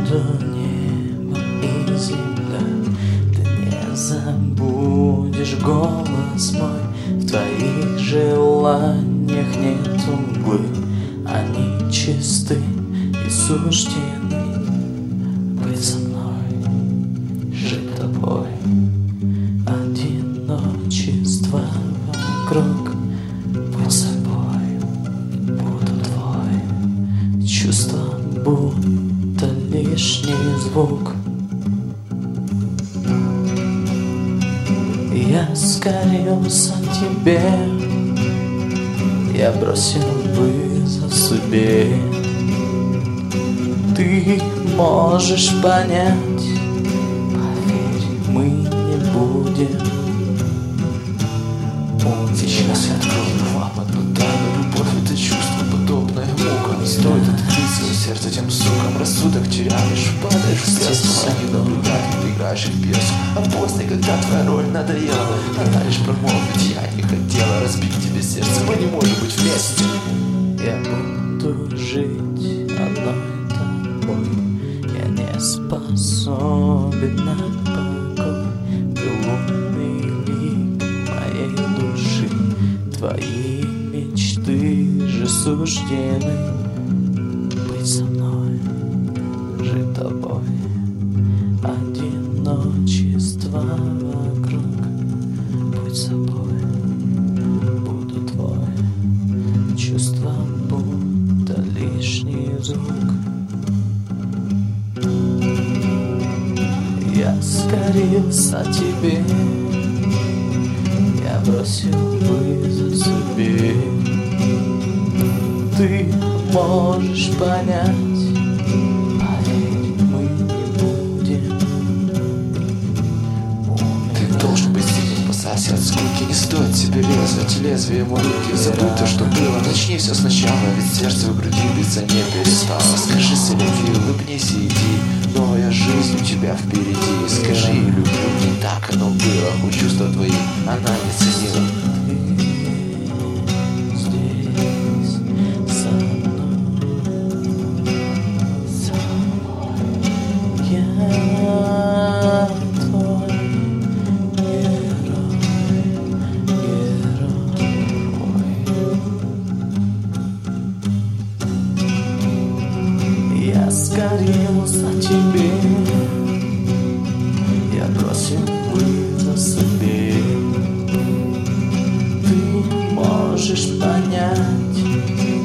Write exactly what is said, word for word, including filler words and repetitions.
буду небо и земля. Ты не забудешь голос мой. В твоих желаниях нет углы, они чисты и суждены. Быть со мной, жить тобой, одиночество вокруг. Быть собой, буду твой, чувство будто лишний звук. Я сгорелся тебе, я бросил вызов себе. Ты можешь понять, поверь, мы не будем. Он сейчас я открою вам одну тайну. Любовь — это чувство, подобное мукам. Не стоит открыть свое сердце тем сукам. Рассудок теряешь, падаешь в песку. Они наблюдают, как ты играешь в пьесу. А после, когда твоя роль надоела, она лишь промолвить: я не хотела разбить тебе сердце, мы не можем быть вместе. Я буду жить одной тобой, я не способен на покой. Ты лунный лик моей души, твои мечты же суждены. Быть со мной, жить тобой, одиночество вокруг. Будь собой, буду твой, чувства будто лишний звук. Я сгорелся тебе, я бросил вызов себе. Ты можешь понять, поверь, мы не будем. Ты должен быть сильным, спасайся от скуки. Не стоит тебе резать лезвием руки. Забудь то, что было, начни все сначала. Ведь сердце в груди биться не перестало. Скажи селеви, улыбнись и иди. Новая жизнь у тебя впереди. Скажи, люблю, не так оно было. Хоть чувства твои она не ценила. Я сгорелся тебе, я бросил вызов себе. Ты можешь понять,